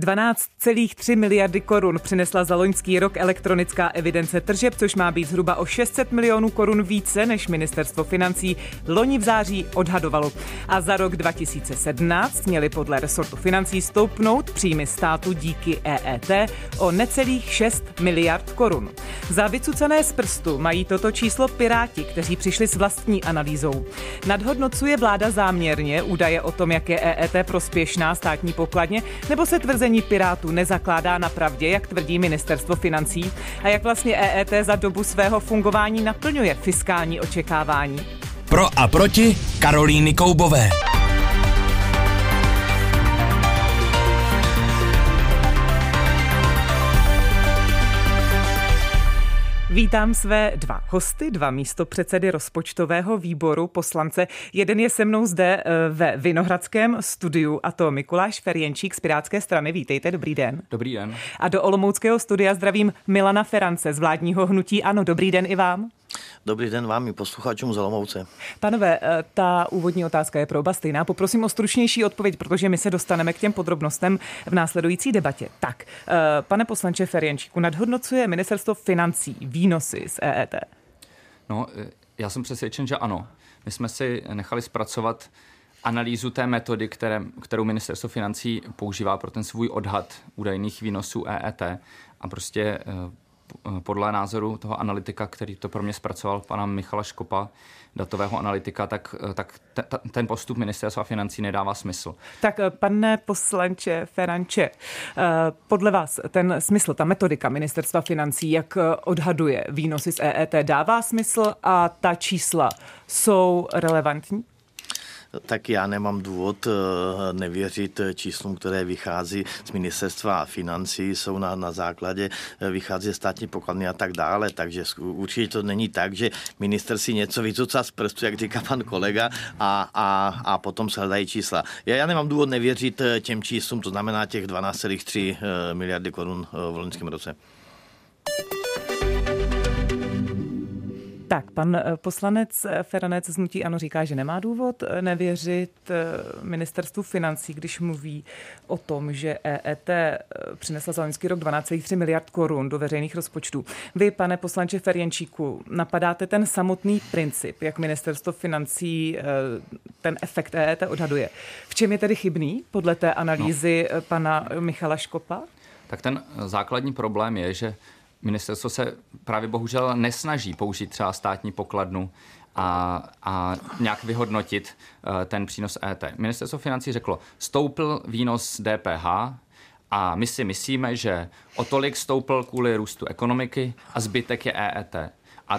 12,3 miliardy korun přinesla za loňský rok elektronická evidence tržeb, což má být zhruba o 600 milionů korun více, než ministerstvo financí loni v září odhadovalo. A za rok 2017 měly podle resortu financí stoupnout příjmy státu díky EET o necelých 6 miliard korun. Za vycucané z prstu mají toto číslo Piráti, kteří přišli s vlastní analýzou. Nadhodnocuje vláda záměrně údaje o tom, jak je EET prospěšná státní pokladně, nebo se tvrzení Pirátů nezakládá na pravdě, jak tvrdí ministerstvo financí, a jak vlastně EET za dobu svého fungování naplňuje fiskální očekávání? Pro a proti Karolíny Koubové. Vítám své dva hosty, dva místopředsedy rozpočtového výboru, poslance. Jeden je se mnou zde ve Vinohradském studiu, a to Mikuláš Ferjenčík z Pirátské strany. Vítejte, dobrý den. Dobrý den. A do olomouckého studia zdravím Milana Ferance z vládního hnutí ANO. Dobrý den i vám. Dobrý den vám i posluchačům z Olomouce. Panové, ta úvodní otázka je pro oba stejná. Poprosím o stručnější odpověď, protože my se dostaneme k těm podrobnostem v následující debatě. Tak, pane poslanče Ferjenčíku, nadhodnocuje ministerstvo financí výnosy z EET? No, já jsem přesvědčen, že ano. My jsme si nechali zpracovat analýzu té metody, kterou ministerstvo financí používá pro ten svůj odhad údajných výnosů EET, a prostě podle názoru toho analytika, který to pro mě zpracoval, pana Michala Škopa, datového analytika, tak ten postup ministerstva financí nedává smysl. Tak, pane poslanče Feranče, podle vás ten smysl, ta metodika ministerstva financí, jak odhaduje výnosy z EET, dává smysl a ta čísla jsou relevantní? Tak já nemám důvod nevěřit číslům, které vychází z ministerstva financí, jsou na základě, vychází ze státní pokladny a tak dále, takže určitě to není tak, že minister si něco vycucá z prstu, jak říká pan kolega, a potom se hledají čísla. Já nemám důvod nevěřit těm číslům, to znamená těch 12,3 miliardy korun v loňském roce. Tak, pan poslanec Feranec z hnutí ANO říká, že nemá důvod nevěřit ministerstvu financí, když mluví o tom, že EET přinesla za loňský rok 12,3 miliard korun do veřejných rozpočtů. Vy, pane poslanče Ferjenčíku, napadáte ten samotný princip, jak ministerstvo financí ten efekt EET odhaduje. V čem je tedy chybný podle té analýzy pana Michala Škopa? Tak ten základní problém je, že ministerstvo se právě bohužel nesnaží použít třeba státní pokladnu a nějak vyhodnotit ten přínos EET. Ministerstvo financí řeklo, stoupl výnos DPH a my si myslíme, že o tolik stoupl kvůli růstu ekonomiky a zbytek je EET. A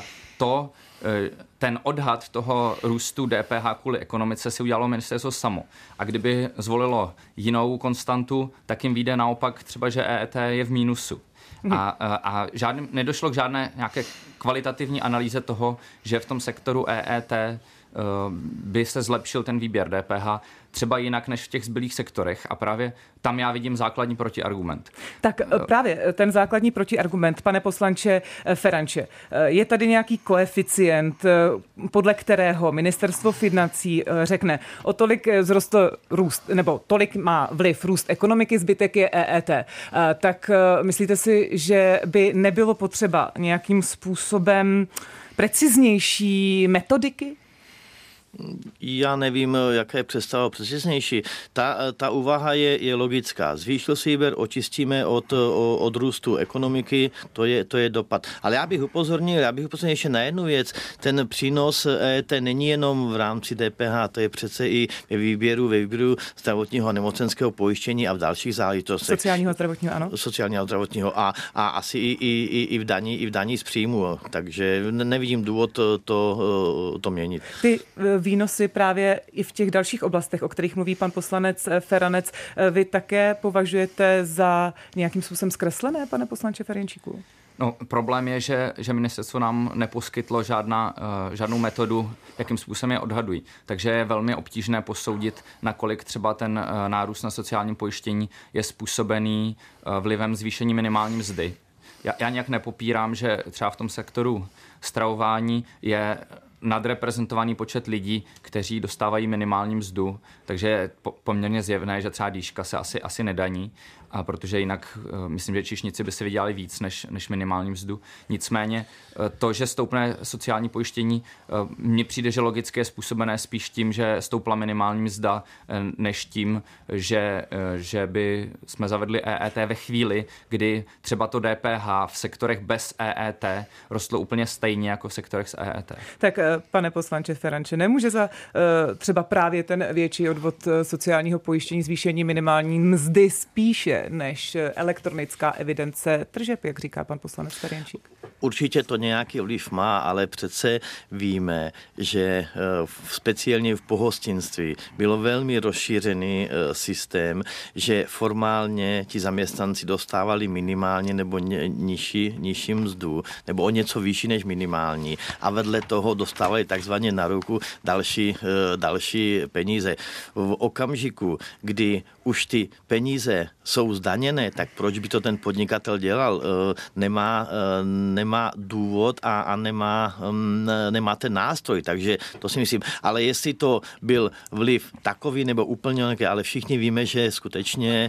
ten odhad toho růstu DPH kvůli ekonomice si udělalo ministerstvo samo. A kdyby zvolilo jinou konstantu, tak jim vyjde naopak třeba, že EET je v mínusu. A nedošlo k žádné nějaké kvalitativní analýze toho, že v tom sektoru EET by se zlepšil ten výběr DPH třeba jinak než v těch zbylých sektorech, a právě tam já vidím základní protiargument. Tak právě ten základní protiargument, pane poslanče Feranče, je tady nějaký koeficient, podle kterého ministerstvo financí řekne, o tolik vzrostl růst, nebo tolik má vliv růst ekonomiky, zbytek je EET. Tak myslíte si, že by nebylo potřeba nějakým způsobem preciznější metodiky? Já nevím, jaká je představa přesnější. Ta úvaha je logická. Zvýšil se výběr, očistíme od růstu ekonomiky, to je dopad. Ale já bych upozornil ještě na jednu věc. Ten přínos EET není jenom v rámci DPH, to je přece i ve výběru zdravotního a nemocenského pojištění a v dalších záležitostech. Sociálního zdravotního, ano. Sociálního zdravotního a asi i v daní z příjmu. Takže nevidím důvod to měnit. Ty výnosy právě i v těch dalších oblastech, o kterých mluví pan poslanec Feranec, vy také považujete za nějakým způsobem zkreslené, pane poslanče Ferjenčíku? No, problém je, že ministerstvo nám neposkytlo žádnou metodu, jakým způsobem je odhadují. Takže je velmi obtížné posoudit, nakolik třeba ten nárůst na sociálním pojištění je způsobený vlivem zvýšení minimální mzdy. Já nějak nepopírám, že třeba v tom sektoru stravování je nadreprezentovaný počet lidí, kteří dostávají minimální mzdu, takže je poměrně zjevné, že třeba dýška se asi nedaní, a protože jinak myslím, že číšníci by si vydělali víc než minimální mzdu. Nicméně to, že stoupne sociální pojištění, mně přijde, že logicky je způsobené spíš tím, že stoupla minimální mzda, než tím, že by jsme zavedli EET ve chvíli, kdy třeba to DPH v sektorech bez EET rostlo úplně stejně jako v sektorech s EET. Tak pane poslanče Feranče, nemůže za třeba právě ten větší odvod sociálního pojištění zvýšení minimální mzdy spíše než elektronická evidence tržeb, jak říká pan poslanec Ferjenčík? Určitě to nějaký vliv má, ale přece víme, že speciálně v pohostinství bylo velmi rozšířený systém, že formálně ti zaměstnanci dostávali minimálně nebo nižší mzdu, nebo o něco vyšší než minimální a vedle toho dostávali takzvaně na ruku další peníze. V okamžiku, kdy už ty peníze jsou zdaněné, tak proč by to ten podnikatel dělal? Nemá důvod a nemá ten nástroj, takže to si myslím. Ale jestli to byl vliv takový nebo úplně nějaký, ale všichni víme, že skutečně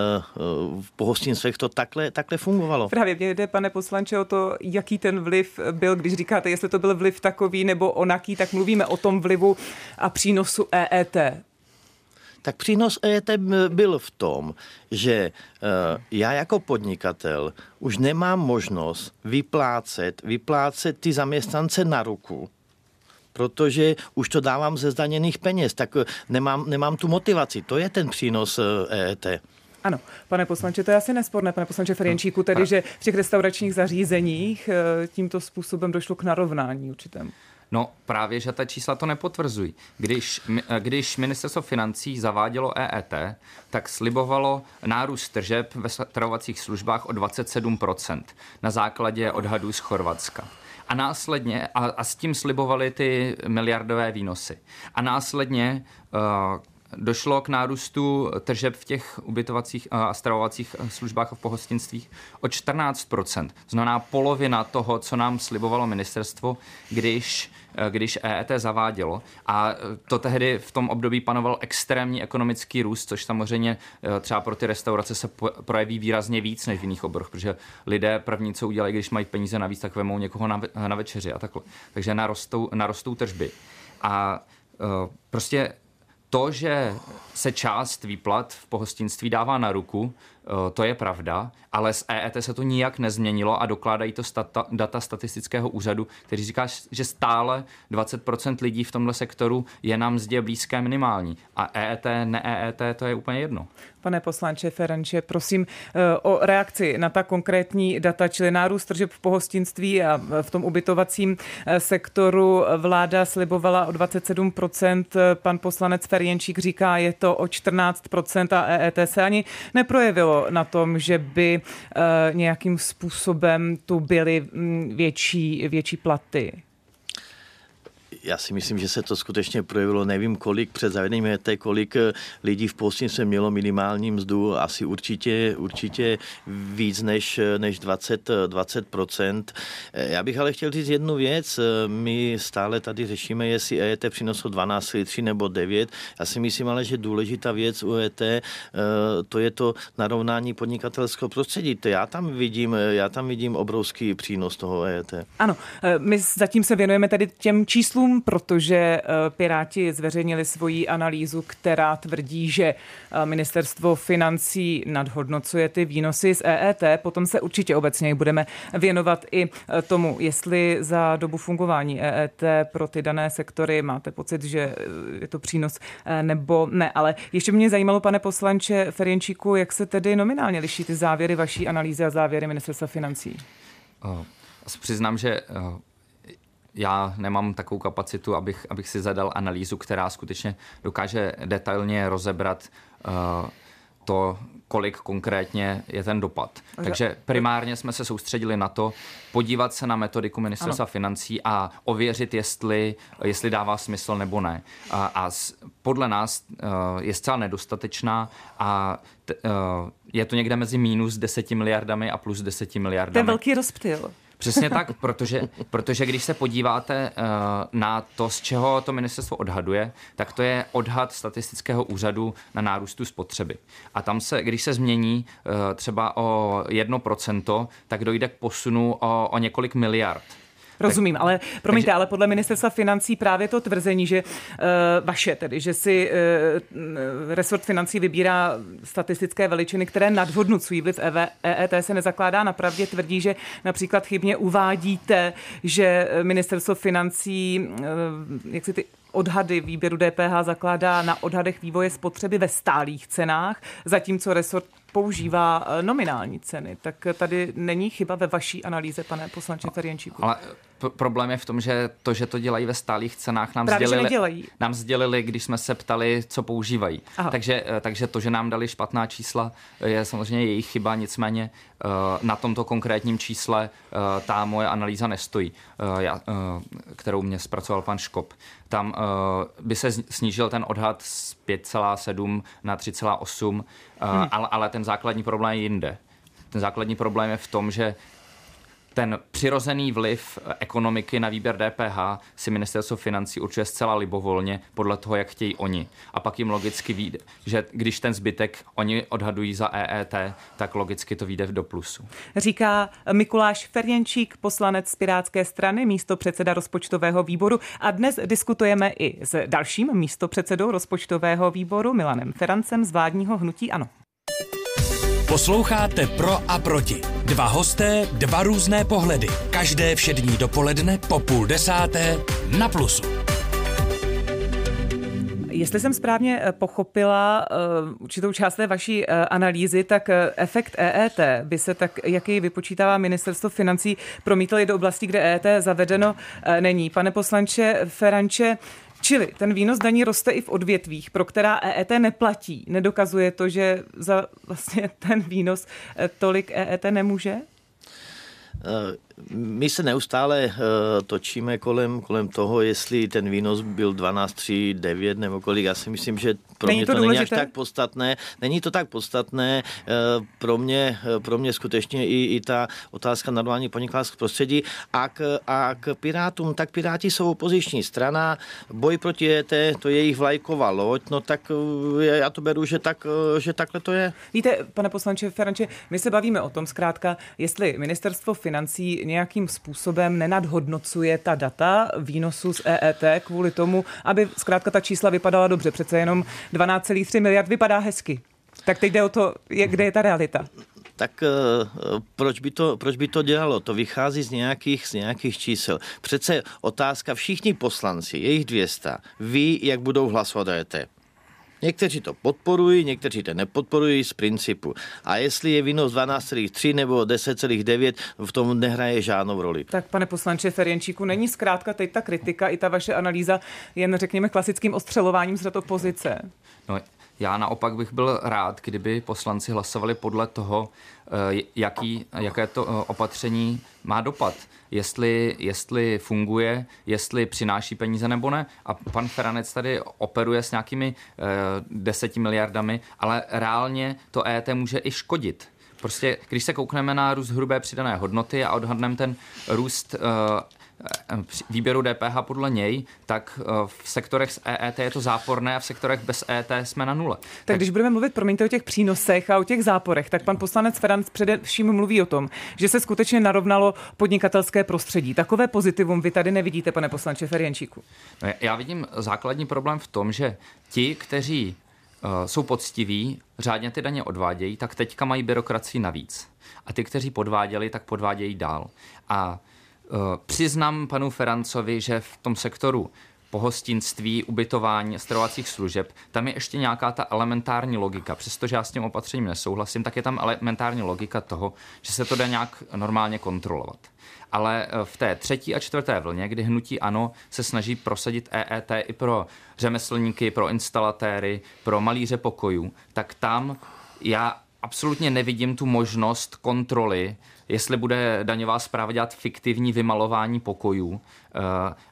v pohostinstvech to takhle fungovalo. Právě mě jde, pane poslanče, o to, jaký ten vliv byl, když říkáte, jestli to byl vliv takový nebo onaký, tak mluvíme o tom vlivu a přínosu EET. Tak přínos EET byl v tom, že já jako podnikatel už nemám možnost vyplácet ty zaměstnance na ruku, protože už to dávám ze zdaněných peněz, tak nemám tu motivaci. To je ten přínos EET. Ano, pane poslanče, to je asi nesporné, pane poslanče Ferjenčíku, tedy, že v těch restauračních zařízeních tímto způsobem došlo k narovnání určitému. No právě, že ta čísla to nepotvrzují. Když ministerstvo financí zavádělo EET, tak slibovalo nárůst tržeb ve stravovacích službách o 27% na základě odhadů z Chorvatska. A následně, a s tím slibovali ty miliardové výnosy. A následně došlo k nárůstu tržeb v těch ubytovacích a stravovacích službách a v pohostinstvích o 14%. Znamená polovina toho, co nám slibovalo ministerstvo, když EET zavádělo. A to tehdy v tom období panoval extrémní ekonomický růst, což samozřejmě třeba pro ty restaurace se projeví výrazně víc než v jiných oborech, protože lidé první, co udělají, když mají peníze navíc, tak vemou někoho na večeři a takhle. Takže narostou tržby. A prostě to, že se část výplat v pohostinství dává na ruku, to je pravda, ale s EET se to nijak nezměnilo a dokládají to data statistického úřadu, který říká, že stále 20% lidí v tomhle sektoru je na mzdě blízké minimální. A EET, ne EET, to je úplně jedno. Pane poslanče Feranče, prosím o reakci na ta konkrétní data, čili nárůst tržeb v pohostinství a v tom ubytovacím sektoru vláda slibovala o 27%, pan poslanec Ferjenčík říká, je to o 14% a EET se ani neprojevilo na tom, že by nějakým způsobem tu byly větší platy. Já si myslím, že se to skutečně projevilo, nevím kolik před zavedením EET, kolik lidí v pohostinství mělo minimální mzdu, asi určitě víc než 20%. Já bych ale chtěl říct jednu věc, my stále tady řešíme, jestli EET přineslo 12 litří nebo 9. Já si myslím ale, že důležitá věc u EET, to je to narovnání podnikatelského prostředí. Já tam vidím obrovský přínos toho EET. Ano, my zatím se věnujeme tedy těm číslům, protože Piráti zveřejnili svoji analýzu, která tvrdí, že ministerstvo financí nadhodnocuje ty výnosy z EET. Potom se určitě obecně budeme věnovat i tomu, jestli za dobu fungování EET pro ty dané sektory máte pocit, že je to přínos nebo ne. Ale ještě mě zajímalo, pane poslanče Ferjenčíku, jak se tedy nominálně liší ty závěry vaší analýzy a závěry ministerstva financí? Přiznám, že já nemám takovou kapacitu, abych si zadal analýzu, která skutečně dokáže detailně rozebrat to, kolik konkrétně je ten dopad. Takže primárně jsme se soustředili na to, podívat se na metodiku ministerstva financí a ověřit, jestli dává smysl nebo ne. A podle nás je zcela nedostatečná a je to někde mezi minus 10 miliardami a plus 10 miliardami. To je velký rozptyl. Přesně tak, protože když se podíváte na to, z čeho to ministerstvo odhaduje, tak to je odhad statistického úřadu na nárůstu spotřeby. A tam když se změní třeba o 1%, tak dojde k posunu o několik miliard. Rozumím, ale promiňte, ale podle ministerstva financí právě to tvrzení, že vaše tedy, že si resort financí vybírá statistické veličiny, které nadhodnocují vliv EET, se nezakládá na pravdě, tvrdí, že například chybně uvádíte, že ministerstvo financí, jak si ty odhady výběru DPH zakládá na odhadech vývoje spotřeby ve stálých cenách, zatímco resort používá nominální ceny. Tak tady není chyba ve vaší analýze, pane poslanče Ferjenčíku. Ale problém je v tom, že to dělají ve stálých cenách, nám sdělili, když jsme se ptali, co používají. Takže to, že nám dali špatná čísla, je samozřejmě jejich chyba, nicméně na tomto konkrétním čísle ta moje analýza nestojí, kterou mě zpracoval pan Škop. Tam by se snížil ten odhad z 5,7 na 3,8, ale ten základní problém je jinde. Ten základní problém je v tom, že ten přirozený vliv ekonomiky na výběr DPH si ministerstvo financí určuje zcela libovolně podle toho, jak chtějí oni. A pak jim logicky vyjde, že když ten zbytek oni odhadují za EET, tak logicky to vyjde do plusu. Říká Mikuláš Ferjenčík, poslanec z Pirátské strany, místopředseda rozpočtového výboru. A dnes diskutujeme i s dalším místopředsedou rozpočtového výboru Milanem Ferancem z vládního hnutí ANO. Posloucháte Pro a proti. Dva hosté, dva různé pohledy. Každé všední dopoledne po 9:30 na Plusu. Jestli jsem správně pochopila určitou část té vaší analýzy, tak efekt EET by se tak, jak jej vypočítává ministerstvo financí, promítl i do oblasti, kde EET zavedeno není. Pane poslanče Feranče, čili ten výnos daní roste i v odvětvích, pro která EET neplatí. Nedokazuje to, že za vlastně ten výnos tolik EET nemůže? My se neustále točíme kolem toho, jestli ten výnos byl 12,3, nebo kolik. Já si myslím, že pro mě to není až tak podstatné. Není to tak podstatné. Pro mě skutečně i ta otázka narovnání podnikatelského prostředí. A k Pirátům, tak Piráti jsou opoziční strana. Boj proti EET, to je jejich vlajková loď. No tak já to beru, že takhle to je. Víte, pane poslanče Feranče, my se bavíme o tom zkrátka, jestli ministerstvo financí nějakým způsobem nenadhodnocuje ta data výnosu z EET kvůli tomu, aby zkrátka ta čísla vypadala dobře. Přece jenom 12,3 miliard vypadá hezky. Tak teď jde o to, kde je ta realita. Tak proč by to dělalo? To vychází z nějakých čísel. Přece otázka, všichni poslanci, jejich 200, ví, jak budou hlasovat EET. Někteří to podporují, někteří to nepodporují z principu. A jestli je výnos 12,3 nebo 10,9, v tom nehraje žádnou roli. Tak pane poslanče Ferjenčíku, není zkrátka teď ta kritika i ta vaše analýza jen, řekněme, klasickým ostřelováním z řad opozice? No, já naopak bych byl rád, kdyby poslanci hlasovali podle toho, jaké to opatření má dopad. Jestli funguje, jestli přináší peníze nebo ne. A pan Feranec tady operuje s nějakými 10 miliardami, ale reálně to EET může i škodit. Prostě, když se koukneme na růst hrubé přidané hodnoty a odhadneme ten růst výběru DPH podle něj, tak v sektorech s EET je to záporné a v sektorech bez EET jsme na nule. Tak když budeme mluvit, promiňte, o těch přínosech a o těch záporech, tak pan poslanec Feranc především mluví o tom, že se skutečně narovnalo podnikatelské prostředí. Takové pozitivum vy tady nevidíte, pane poslanče Ferjenčíku? No, já vidím základní problém v tom, že ti, kteří jsou poctiví, řádně ty daně odvádějí, tak teďka mají byrokracii navíc. A ty, kteří podváděli, tak podvádějí dál. A přiznám panu Ferancovi, že v tom sektoru pohostinství, ubytování, stravovacích služeb, tam je ještě nějaká ta elementární logika. Přestože já s tím opatřením nesouhlasím, tak je tam elementární logika toho, že se to dá nějak normálně kontrolovat. Ale v té 3. a 4. vlně, kdy hnutí ANO se snaží prosadit EET i pro řemeslníky, pro instalatéry, pro malíře pokojů, tak tam já absolutně nevidím tu možnost kontroly, jestli bude daňová správa dělat fiktivní vymalování pokojů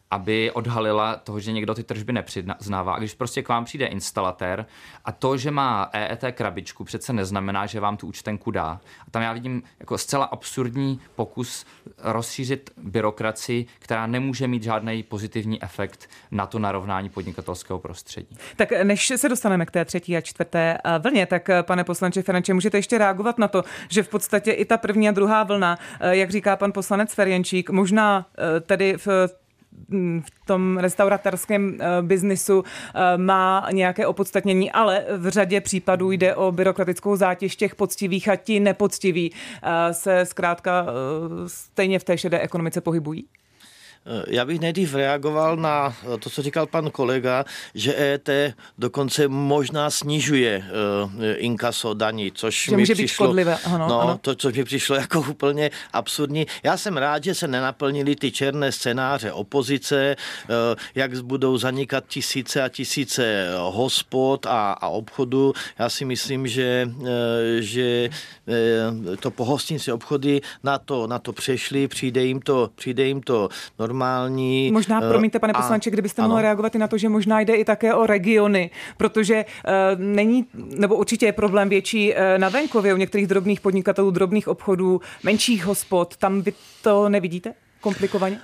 aby odhalila toho, že někdo ty tržby nepřiznává. A když prostě k vám přijde instalatér a to, že má EET krabičku, přece neznamená, že vám tu účtenku dá. A tam já vidím jako zcela absurdní pokus rozšířit byrokracii, která nemůže mít žádný pozitivní efekt na to narovnání podnikatelského prostředí. Tak než se dostaneme k té třetí a čtvrté vlně, tak pane poslanče Feranče, můžete ještě reagovat na to, že v podstatě i ta první a druhá vlna, jak říká pan poslanec Ferjenčík, možná tedy v tom restauratérském biznisu má nějaké opodstatnění, ale v řadě případů jde o byrokratickou zátěž těch poctivých a ti nepoctiví se zkrátka stejně v té šedé ekonomice pohybují? Já bych nejdřív reagoval na to, co říkal pan kolega, že EET dokonce možná snižuje inkaso daní, což mi může přišlo, být škodlivé. Ano. To, co mi přišlo jako úplně absurdní. Já jsem rád, že se nenaplnily ty černé scénáře opozice, jak budou zanikat tisíce a tisíce hospod a obchodů. Já si myslím, že to pohostinské obchody na to přešly, přijde jim to normální. Možná, promiňte, pane poslanče, kdybyste mohl reagovat i na to, že možná jde i také o regiony, protože nebo určitě je problém větší na venkově u některých drobných podnikatelů, drobných obchodů, menších hospod. Tam vy to nevidíte komplikovaně?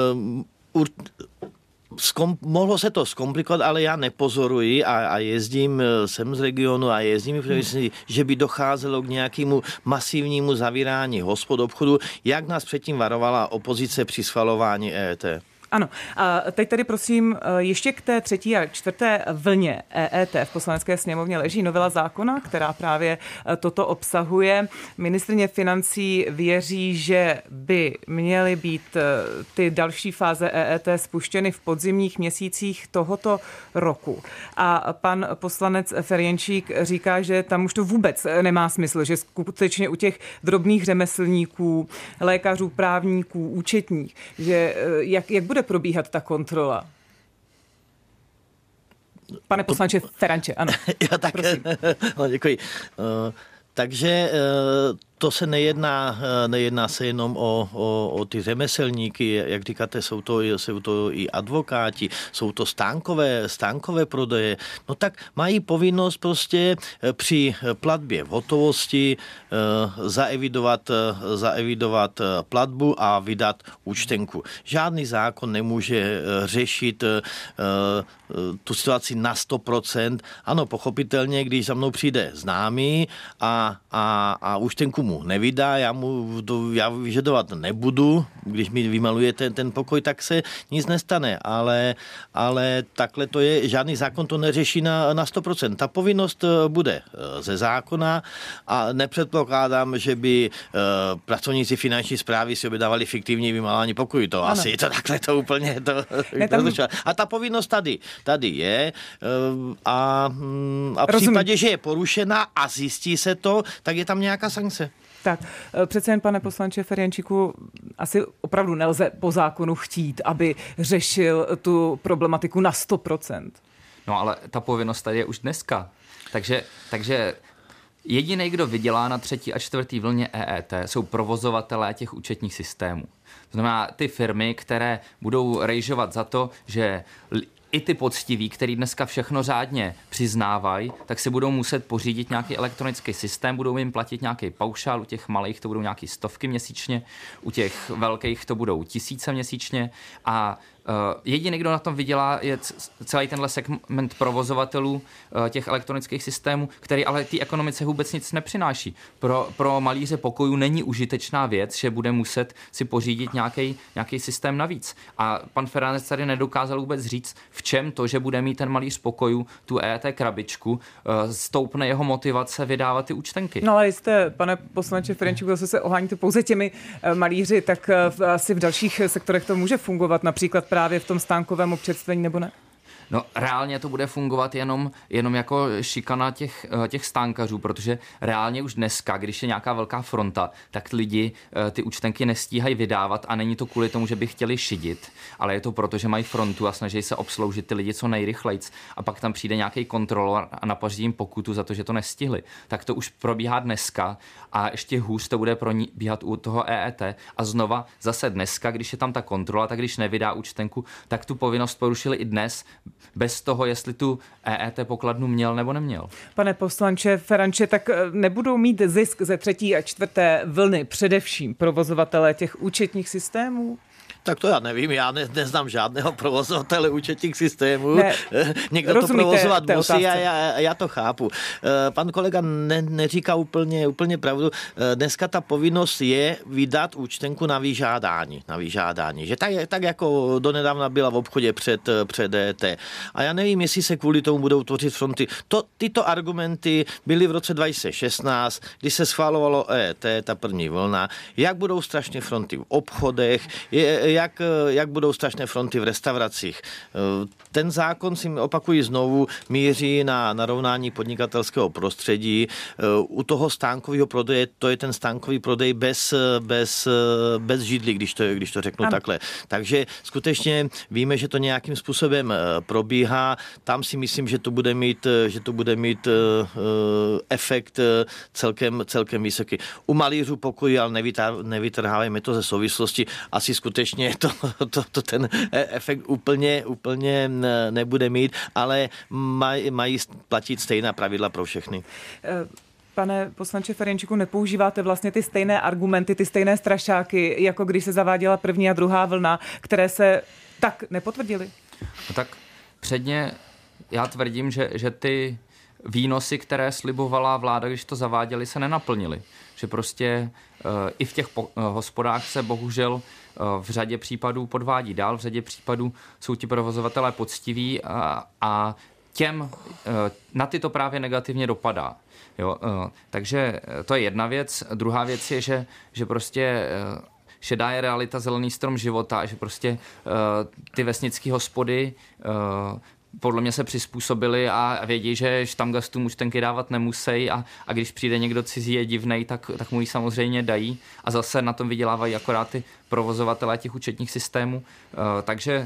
Mohlo se to zkomplikovat, ale já nepozoruji a jezdím sem z regionu a jezdím, že by docházelo k nějakému masivnímu zavírání hospod obchodu, jak nás předtím varovala opozice při schvalování EET. Ano. A teď tedy prosím, ještě k té třetí a čtvrté vlně EET v Poslanecké sněmovně leží novela zákona, která právě toto obsahuje. Ministryně financí věří, že by měly být ty další fáze EET spuštěny v podzimních měsících tohoto roku. A pan poslanec Ferjenčík říká, že tam už to vůbec nemá smysl, že skutečně u těch drobných řemeslníků, lékařů, právníků, účetních, že jak bude probíhat ta kontrola? Pane poslanče Feranče, ano. Já tak, děkuji. Takže to se nejedná se jenom o ty řemeslníky, jak říkáte, jsou to i advokáti, jsou to stánkové prodeje. No tak mají povinnost prostě při platbě v hotovosti zaevidovat platbu a vydat účtenku. Žádný zákon nemůže řešit tu situaci na 100%. Ano, pochopitelně, když za mnou přijde známý a účtenku mu nevydá, já vyžadovat nebudu, když mi vymalujete ten pokoj, tak se nic nestane, ale takhle to je, žádný zákon to neřeší na 100%. Ta povinnost bude ze zákona a nepředpokládám, že by pracovníci finanční správy si objednávali fiktivní vymalání pokojů. To ano. Asi to takhle to úplně a ta povinnost tady je a v případě, že je porušena a zjistí se to, tak je tam nějaká sankce. Tak, přece jen, pane poslanče Ferjenčíku, asi opravdu nelze po zákonu chtít, aby řešil tu problematiku na 100%. No ale ta povinnost tady je už dneska. Takže jediný, kdo vydělá na třetí a čtvrtý vlně EET, jsou provozovatelé těch účetních systémů. To znamená ty firmy, které budou rejžovat za to, že i ty poctiví, který dneska všechno řádně přiznávají, tak si budou muset pořídit nějaký elektronický systém, budou jim platit nějaký paušál, u těch malých to budou nějaký stovky měsíčně, u těch velkých to budou tisíce měsíčně a jediný, kdo na tom vydělá, je celý tenhle segment provozovatelů těch elektronických systémů, který ale té ekonomice vůbec nic nepřináší. Pro malíře pokojů není užitečná věc, že bude muset si pořídit nějaký systém navíc. A pan Feranec tady nedokázal vůbec říct, v čem to, že bude mít ten malíř pokojů tu EET krabičku, stoupne jeho motivace vydávat ty účtenky. No ale jste, pane poslanče Ferjenčíku, zase se oháníte pouze těmi malíři, tak asi v dalších sektorech to může fungovat, například právě v tom stánkovém občerstvení, nebo ne? No reálně to bude fungovat jenom jako šikana těch stánkařů, protože reálně už dneska, když je nějaká velká fronta, tak lidi ty účtenky nestíhají vydávat a není to kvůli tomu, že by chtěli šidit, ale je to proto, že mají frontu a snaží se obsloužit ty lidi co nejrychlejc a pak tam přijde nějaký kontrolor a napaří jim pokutu za to, že to nestihli. Tak to už probíhá dneska a ještě hůř to bude probíhat u toho EET a znova zase dneska, když je tam ta kontrola, tak když nevydá účtenku, tak tu povinnost porušili i dnes, bez toho, jestli tu EET pokladnu měl nebo neměl. Pane poslanče Feranče, tak nebudou mít zisk ze 3. a 4. vlny především provozovatelé těch účetních systémů? Tak to já nevím, já neznám žádného provozovatele účetních systémů. Ne, někdo to provozovat musí a já to chápu. Pan kolega neříká úplně pravdu. Dneska ta povinnost je vydat účtenku na vyžádání. Že tak jako donedávna byla v obchodě před EET. A já nevím, jestli se kvůli tomu budou tvořit fronty. Tyto argumenty byly v roce 2016, kdy se schválovalo EET, ta první vlna, jak budou strašně fronty v obchodech, jak budou strašné fronty v restauracích. Ten zákon, si opakuji znovu, míří na narovnání podnikatelského prostředí. U toho stánkového prodeje, to je ten stánkový prodej bez židlí, když to řeknu takhle. Takže skutečně víme, že to nějakým způsobem probíhá. Tam si myslím, že to bude mít efekt celkem vysoký. U malířů pokoji, ale nevytrháváme to ze souvislosti. Asi skutečně to ten efekt úplně nebude mít, ale mají platit stejná pravidla pro všechny. Pane poslanče Ferjenčíku, nepoužíváte vlastně ty stejné argumenty, ty stejné strašáky, jako když se zaváděla 1. a 2. vlna, které se tak nepotvrdily? No tak předně já tvrdím, že ty výnosy, které slibovala vláda, když to zaváděli, se nenaplnily. Že prostě i v těch hospodách se bohužel v řadě případů podvádí dál, v řadě případů jsou ti provozovatelé poctiví a těm na ty to právě negativně dopadá. Jo, takže to je jedna věc. Druhá věc je, že prostě šedá je realita, zelený strom života a že prostě ty vesnické hospody podle mě se přizpůsobili a vědí, že štamgastům účtenky dávat nemusí a když přijde někdo cizí je divnej, tak mu ji samozřejmě dají a zase na tom vydělávají akorát ty provozovatelé těch účetních systémů. Takže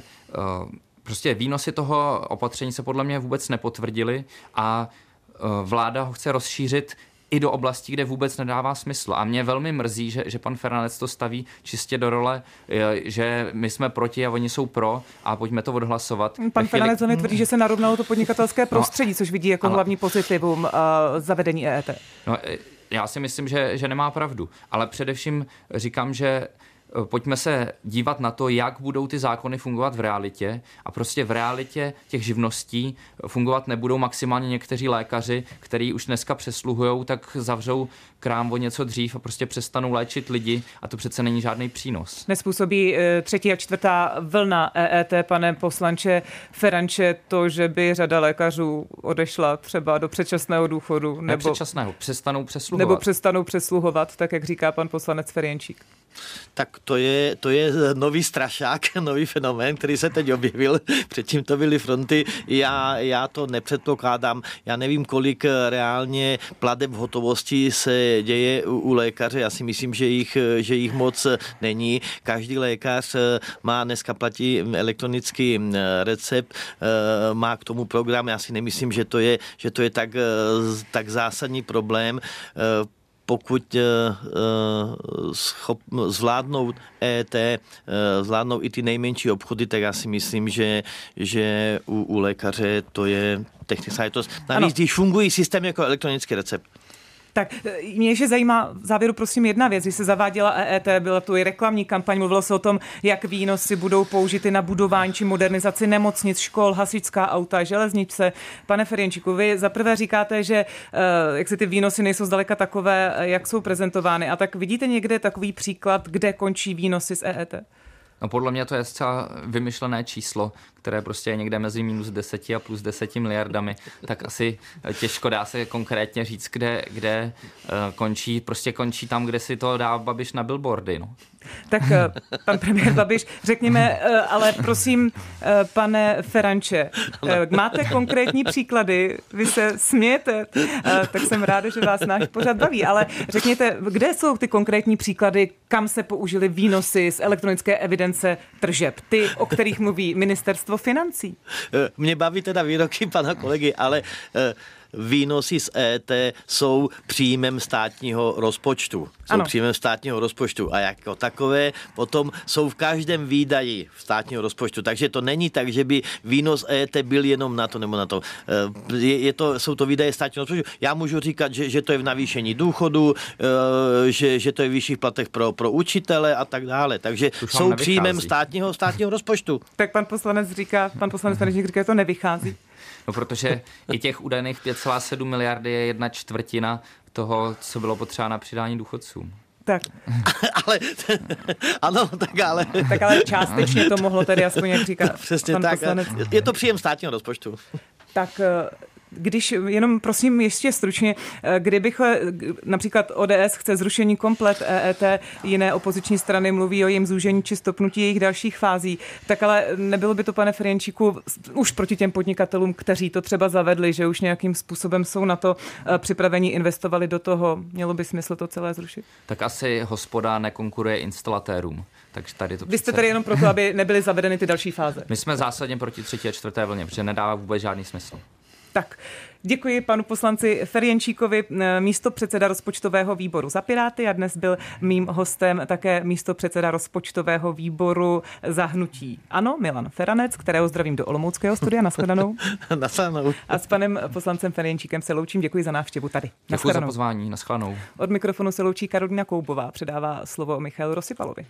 prostě výnosy toho opatření se podle mě vůbec nepotvrdily a vláda ho chce rozšířit i do oblastí, kde vůbec nedává smysl. A mě velmi mrzí, že pan Feranec to staví čistě do role, že my jsme proti a oni jsou pro a pojďme to odhlasovat. Pan Feranec tvrdí, že se narovnalo to podnikatelské prostředí, což vidí jako hlavní pozitivum zavedení EET. No, já si myslím, že nemá pravdu. Ale především říkám, že pojďme se dívat na to, jak budou ty zákony fungovat v realitě a prostě v realitě těch živností fungovat nebudou maximálně někteří lékaři, kteří už dneska přesluhujou, tak zavřou krám o něco dřív a prostě přestanou léčit lidi a to přece není žádný přínos. Nespůsobí 3. a 4. vlna EET, pane poslanče Feranče, to, že by řada lékařů odešla třeba do předčasného důchodu? Nebo předčasného, přestanou přesluhovat. Nebo přestanou přesluhovat, tak jak říká pan poslanec Ferjenčík. Tak to je nový strašák, nový fenomén, který se teď objevil. Předtím to byly fronty. Já to nepředpokládám. Já nevím, kolik reálně plateb v hotovosti se děje u lékaře. Já si myslím, že jich moc není. Každý lékař má dneska platí elektronický recept, má k tomu program. Já si nemyslím, že to je tak zásadní problém. Pokud zvládnou EET, zvládnou i ty nejmenší obchody, tak já si myslím, že u lékaře to je technická záležitost. Navíc, když fungují systém jako elektronický recept. Tak mě ještě zajímá v závěru prosím jedna věc. Když se zaváděla EET, byla tu i reklamní kampaň, mluvilo se o tom, jak výnosy budou použity na budování či modernizaci nemocnic, škol, hasičská auta, železnice. Pane Ferjenčíku, vy zaprvé říkáte, že jak se ty výnosy nejsou zdaleka takové, jak jsou prezentovány. A tak vidíte někde takový příklad, kde končí výnosy z EET? No podle mě to je zcela vymyšlené číslo, které prostě je někde mezi minus 10 a plus 10 miliardami, tak asi těžko dá se konkrétně říct, kde končí. Prostě končí tam, kde si to dá Babiš na billboardy. No. Tak pan premiér Babiš, řekněme, ale prosím, pane Feranče, máte konkrétní příklady, vy se smějete, tak jsem ráda, že vás náš pořad baví, ale řekněte, kde jsou ty konkrétní příklady, kam se použily výnosy z elektronické evidence tržeb, ty, o kterých mluví ministerstvo financí? Mě baví teda výroky pana kolegy, ale výnosy z EET jsou příjmem státního rozpočtu. Příjmem státního rozpočtu a jako takové potom jsou v každém výdaji státního rozpočtu. Takže to není tak, že by výnos EET byl jenom na to nebo na to. Jsou to výdaje státního rozpočtu. Já můžu říkat, že to je v navýšení důchodu, že to je v vyšších platech pro učitele a tak dále. Takže jsou příjmem státního rozpočtu. Tak pan poslanec Ferenčík říká, že to nevychází. No, protože i těch údajných 5,7 miliardy je 1/4 toho, co bylo potřeba na přidání důchodcům. Tak. Tak ale částečně to mohlo tedy aspoň, jak říká přesně pan tak. Poslanec. Je to příjem státního rozpočtu. Tak když jenom prosím ještě stručně, kdybych například ODS chce zrušení komplet EET, jiné opoziční strany mluví o jejím zúžení či stopnutí jejich dalších fází, tak ale nebylo by to, pane Ferjenčíku, už proti těm podnikatelům, kteří to třeba zavedli, že už nějakým způsobem jsou na to připraveni, investovali do toho, mělo by smysl to celé zrušit? Tak asi hospoda nekonkuruje instalatérům. Takže tady to Vy jste tady jenom proto, aby nebyly zavedeny ty další fáze. My jsme zásadně proti 3. a 4. vlně, protože nedává vůbec žádný smysl. Tak, děkuji panu poslanci Ferjenčíkovi, místopředseda rozpočtového výboru za Piráty, a dnes byl mým hostem také místopředseda rozpočtového výboru za hnutí ANO, Milan Feranec, kterého zdravím do olomouckého studia. Nashledanou. Nashledanou. A s panem poslancem Ferjenčíkem se loučím. Děkuji za návštěvu tady. Děkuji za pozvání. Nashledanou. Od mikrofonu se loučí Karolina Koubová. Předává slovo Michalu Rosypalovi.